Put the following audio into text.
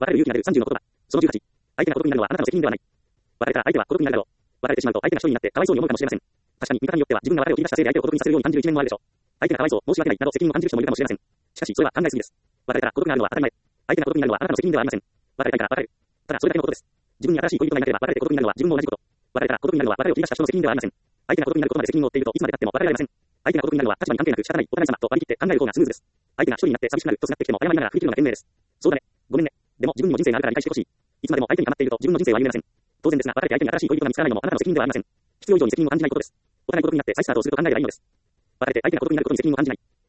別れる勇気なる30の言葉。その18。相手が孤独になるのはあなたの責任ではない。別れたら相手は孤独になるだろう。別れてしまうと相手が一人になってかわいそうに思うかもしれません。確かに見方によっては自分が別れを切り出したせいで相手を孤独にさせるように感じる一面もあるでしょう。相手がかわいそう、申し訳ないなど責任を感じる人もいるかもしれません。しかしそれは考えすぎです。別れたら孤独になるのは当たり前。相手が孤独になるのはあなたの責任ではありません。別れたいから別れる。ただそれだけのことです。自分に新しい恋人がいなければ別れて孤独になるのは自分も同じこと。別れたら孤独になるのは別れを切り出した人の責任ではありません。相手が孤独になることまで責任を負っているといつまで経っても別れられません。相手が孤独になるのは立場に関係なく仕方ないお互い様と割り切って考える方がスムーズです。相手が一人になって寂しくなるとすがってきても謝りながら振り切るのが賢明です。そうだね。ごめんね。でも自分にも人生があるから理解してほしい。いつまでも相手に構っていると自分の人生は歩めません。当然ですが別れて相手に新しい恋人が見つからないのもあなたの責任ではありません。必要以上に責任を感じないことです。お互い孤独になって再スタートをすると考えればいいのです。別れて相手が孤独になることに責任を感じない。